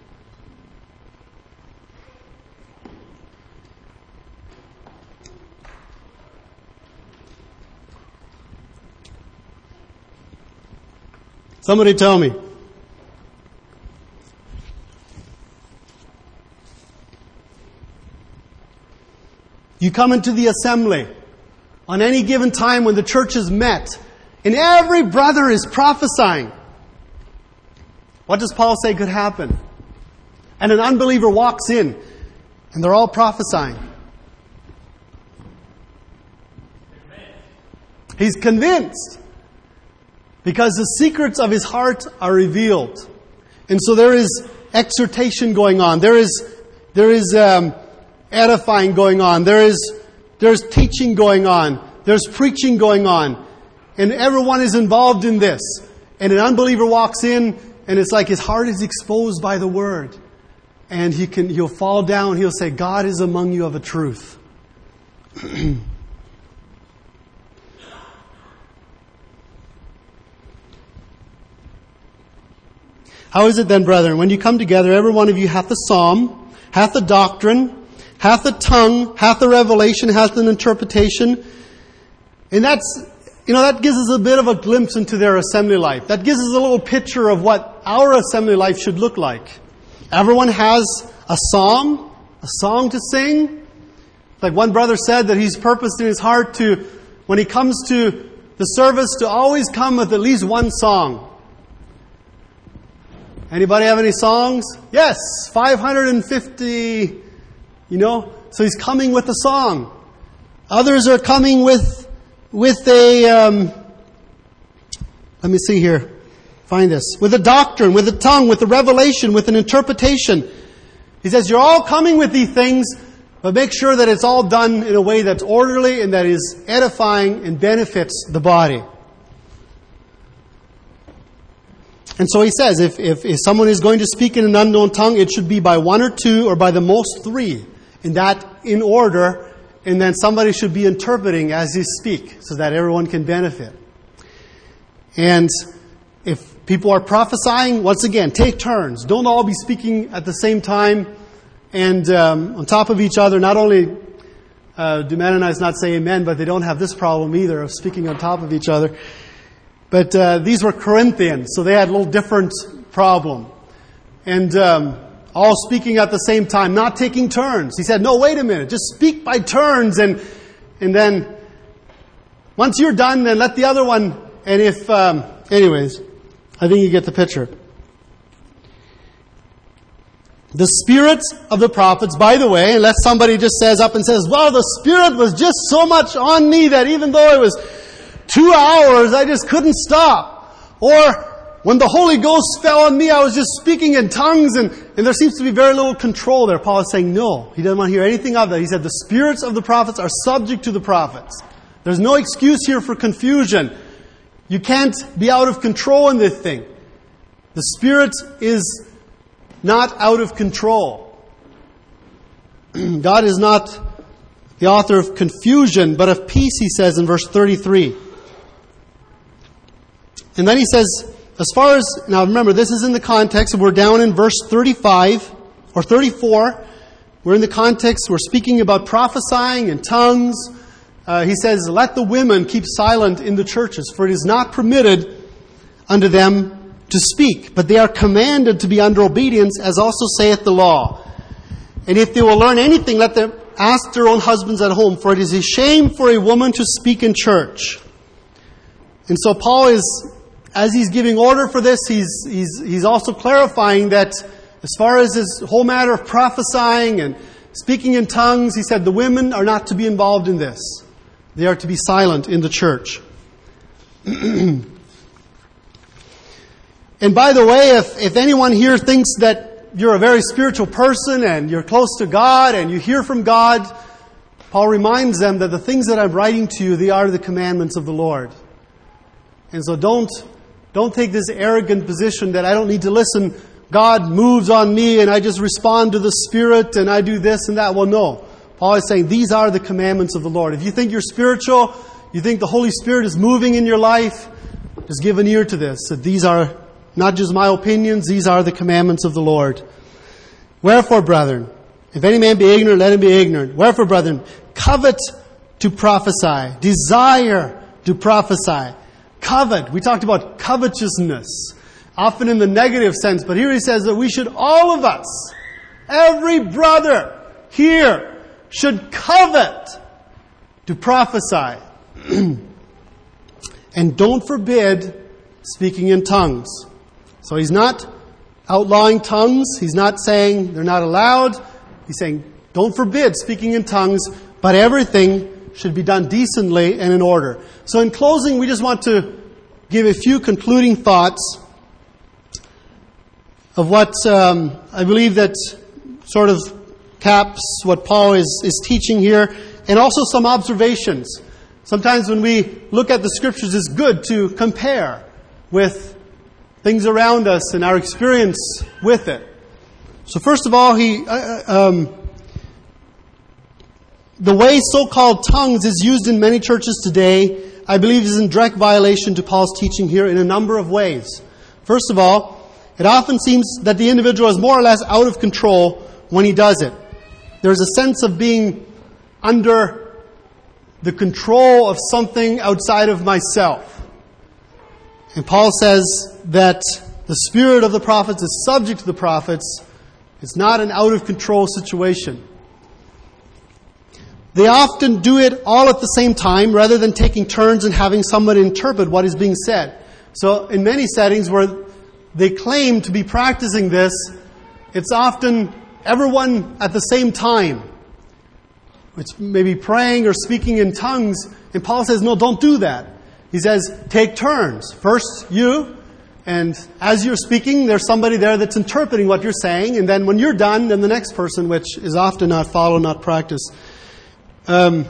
Somebody tell me. You come into the assembly on any given time when the church is met, and every brother is prophesying. What does Paul say could happen? And an unbeliever walks in, and they're all prophesying. He's convinced. Because the secrets of his heart are revealed. And so there is exhortation going on. There is edifying going on. There's teaching going on. There's preaching going on. And everyone is involved in this. And an unbeliever walks in, and it's like his heart is exposed by the word. And he'll fall down. He'll say, God is among you of a truth. How is it then, brethren, when you come together, every one of you hath a psalm, hath a doctrine, hath a tongue, hath a revelation, hath an interpretation. And that gives us a bit of a glimpse into their assembly life. That gives us a little picture of what our assembly life should look like. Everyone has a psalm, a song to sing. Like one brother said that he's purposed in his heart to, when he comes to the service, to always come with at least one song. Anybody have any songs? Yes, 550, so he's coming with a song. Others are coming with a, let me see here, find this, with a doctrine, with a tongue, with a revelation, with an interpretation. He says, you're all coming with these things, but make sure that it's all done in a way that's orderly and that is edifying and benefits the body. And so he says, if someone is going to speak in an unknown tongue, it should be by one or two or by the most three. In that, in order. And then somebody should be interpreting as he speak so that everyone can benefit. And if people are prophesying, once again, take turns. Don't all be speaking at the same time and on top of each other. Not only do Mennonites not say amen, but they don't have this problem either of speaking on top of each other. But these were Corinthians, so they had a little different problem. And all speaking at the same time, not taking turns. He said, no, wait a minute, just speak by turns. And then once you're done, then let the other one. And if, anyways, I think you get the picture. The spirits of the prophets, by the way, unless somebody just says up and says, well, the Spirit was just so much on me that even though it was 2 hours, I just couldn't stop. Or when the Holy Ghost fell on me, I was just speaking in tongues, and there seems to be very little control there. Paul is saying, no, he doesn't want to hear anything of that. He said the spirits of the prophets are subject to the prophets. There's no excuse here for confusion. You can't be out of control in this thing. The Spirit is not out of control. God is not the author of confusion, but of peace, he says in verse 33. And then he says, as far as, now remember, this is in the context, we're down in verse 35 or 34. We're in the context, we're speaking about prophesying and tongues. He says, let the women keep silent in the churches, for it is not permitted unto them to speak, but they are commanded to be under obedience, as also saith the law. And if they will learn anything, let them ask their own husbands at home, for it is a shame for a woman to speak in church. And so Paul is, as he's giving order for this, he's also clarifying that as far as this whole matter of prophesying and speaking in tongues, he said the women are not to be involved in this. They are to be silent in the church. And by the way, if anyone here thinks that you're a very spiritual person and you're close to God and you hear from God, Paul reminds them that the things that I'm writing to you, they are the commandments of the Lord. And so don't take this arrogant position that I don't need to listen. God moves on me and I just respond to the Spirit and I do this and that. Well, no. Paul is saying these are the commandments of the Lord. If you think you're spiritual, you think the Holy Spirit is moving in your life, just give an ear to this. That these are not just my opinions, these are the commandments of the Lord. Wherefore, brethren, if any man be ignorant, let him be ignorant. Wherefore, brethren, covet to prophesy, desire to prophesy. Covet. We talked about covetousness, often in the negative sense, but here he says that we should, all of us, every brother here, should covet to prophesy. And don't forbid speaking in tongues. So he's not outlawing tongues. He's not saying they're not allowed. He's saying don't forbid speaking in tongues, but everything should be done decently and in order. So in closing, we just want to give a few concluding thoughts of what I believe that sort of caps what Paul is teaching here, and also some observations. Sometimes when we look at the Scriptures, it's good to compare with things around us and our experience with it. So first of all, the way so-called tongues is used in many churches today, I believe is in direct violation to Paul's teaching here in a number of ways. First of all, it often seems that the individual is more or less out of control when he does it. There's a sense of being under the control of something outside of myself. And Paul says that the spirit of the prophets is subject to the prophets. It's not an out-of-control situation. They often do it all at the same time rather than taking turns and having someone interpret what is being said. So in many settings where they claim to be practicing this, it's often everyone at the same time. It's maybe praying or speaking in tongues. And Paul says, no, don't do that. He says, take turns. First you, and as you're speaking, there's somebody there that's interpreting what you're saying. And then when you're done, then the next person, which is often not followed, not practiced. Like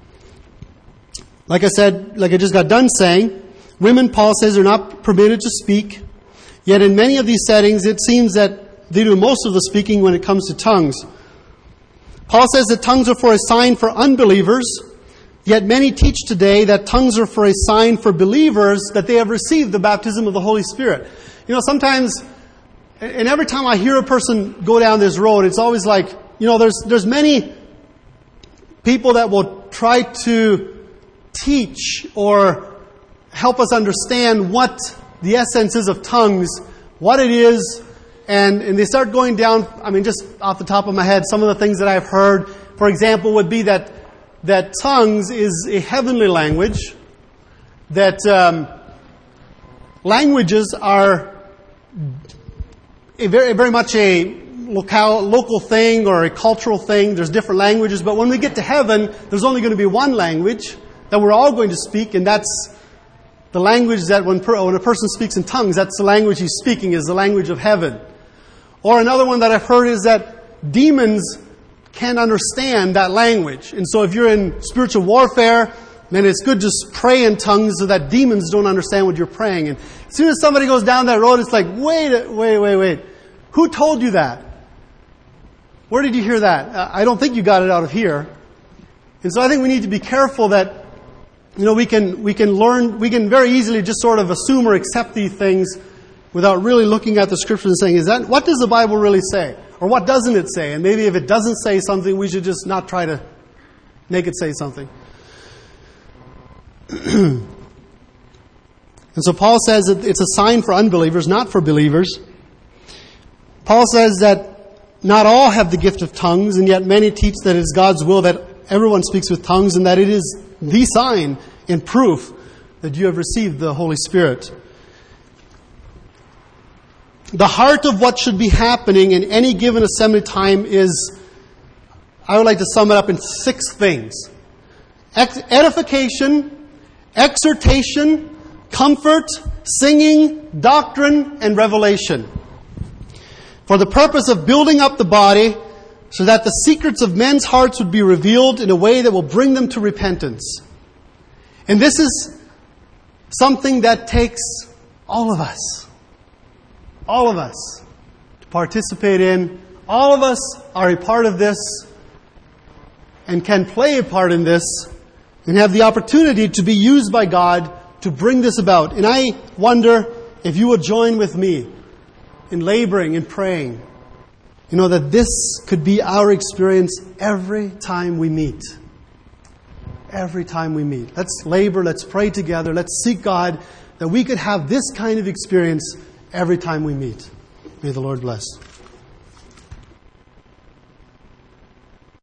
I said, like I just got done saying, women, Paul says, are not permitted to speak. Yet in many of these settings, it seems that they do most of the speaking when it comes to tongues. Paul says that tongues are for a sign for unbelievers, yet many teach today that tongues are for a sign for believers that they have received the baptism of the Holy Spirit. You know, sometimes, and every time I hear a person go down this road, it's always like, you know, there's many people that will try to teach or help us understand what the essence is of tongues, what it is, and they start going down, I mean, just off the top of my head, some of the things that I've heard, for example, would be that tongues is a heavenly language, that languages are very much a local thing or a cultural thing. There's different languages, but when we get to heaven, there's only going to be one language that we're all going to speak, and that's the language that when a person speaks in tongues, that's the language he's speaking, is the language of heaven. Or another one that I've heard is that demons can't understand that language. And so if you're in spiritual warfare, then it's good to just pray in tongues so that demons don't understand what you're praying. And as soon as somebody goes down that road, it's like, wait. Who told you that? Where did you hear that? I don't think you got it out of here. And so I think we need to be careful that, you know, we can very easily just sort of assume or accept these things without really looking at the Scripture and saying, what does the Bible really say? Or what doesn't it say? And maybe if it doesn't say something, we should just not try to make it say something. And so Paul says that it's a sign for unbelievers, not for believers. Paul says that not all have the gift of tongues, and yet many teach that it is God's will that everyone speaks with tongues and that it is the sign and proof that you have received the Holy Spirit. The heart of what should be happening in any given assembly time is, I would like to sum it up in 6 things. Edification, exhortation, comfort, singing, doctrine, and revelation. For the purpose of building up the body so that the secrets of men's hearts would be revealed in a way that will bring them to repentance. And this is something that takes all of us to participate in. All of us are a part of this and can play a part in this and have the opportunity to be used by God to bring this about. And I wonder if you would join with me in laboring and praying. You know, that this could be our experience every time we meet. Every time we meet. Let's labor, let's pray together, let's seek God that we could have this kind of experience every time we meet. May the Lord bless.